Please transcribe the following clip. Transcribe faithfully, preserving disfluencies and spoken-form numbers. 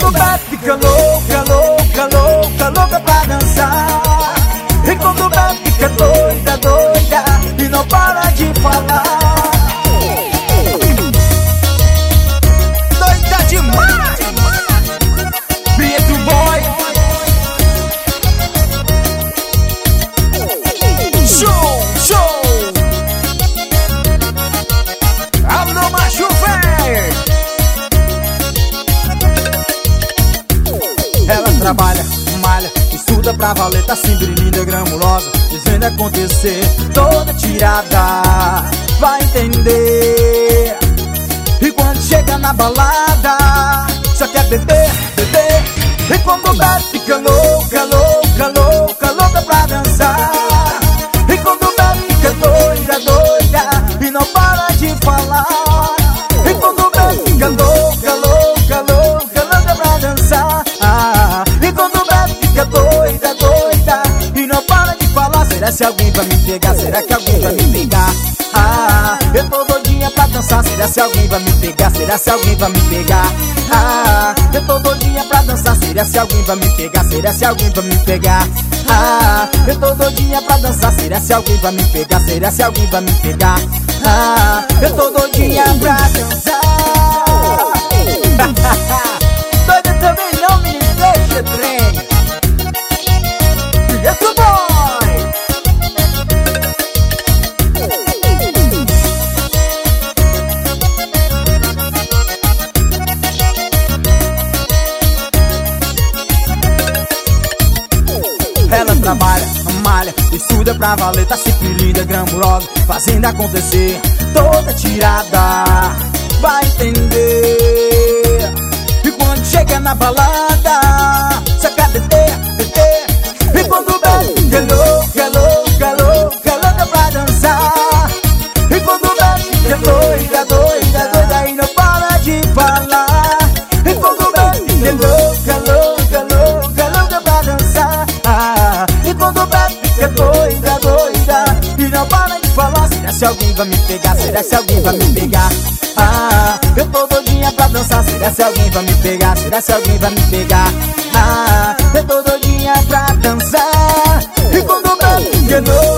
quando bebe fica louca, louca, louca, louca pra dançar. E quando bebe fica doida, doida e não para de falar. Doida demais, Preto Boy. Show, show. Alô, macho velho. Ela trabalha, malha, estuda pra valer, tá sempre linda, gramulosa, dizendo acontecer, toda tirada, vai entender. E quando chega na balada, só quer beber, beber. E quando bebe fica louca, louca, louca, louca pra dançar. E quando bebe fica doida, doida e não para de falar. E quando bebe fica louca, louca, louca, louca pra dançar. Ah, e quando bebe fica doida, doida e não para de falar. Será se alguém vai me pegar? Será que alguém vai me pegar? Ah, eu tô doidinha pra dançar. Será se alguém vai me pegar? Será se alguém vai me pegar? Ah, eu tô doidinha pra dançar. Será se alguém vai me pegar? Será se alguém vai me pegar? Ah, eu tô doidinha pra dançar. Será se alguém vai me pegar? Será se alguém vai me pegar? Ah, eu tô doidinha pra dançar. Doida também não me deixa, trem. Preto Boy. Ela trabalha, malha, estuda pra valer, tá sempre linda, gramulosa, fazendo acontecer, toda tirada, vai entender. E quando chega na balada, só quer beber, beber. E quando bebe, é louca, louca, louca, louca pra dançar. E quando bebe, é doida, doida, doida e não para de falar. E quando bebe, é louca, louca, louca, louca pra dançar. Ah, e quando bebe, é doida, doida e não para de falar. Será se alguém vai me pegar? Será se alguém vai me pegar? Ah, eu tô doidinha pra dançar. Será se alguém vai me pegar? Será se alguém vai me pegar? Ah, eu tô doidinha pra dançar. E quando bebe, de novo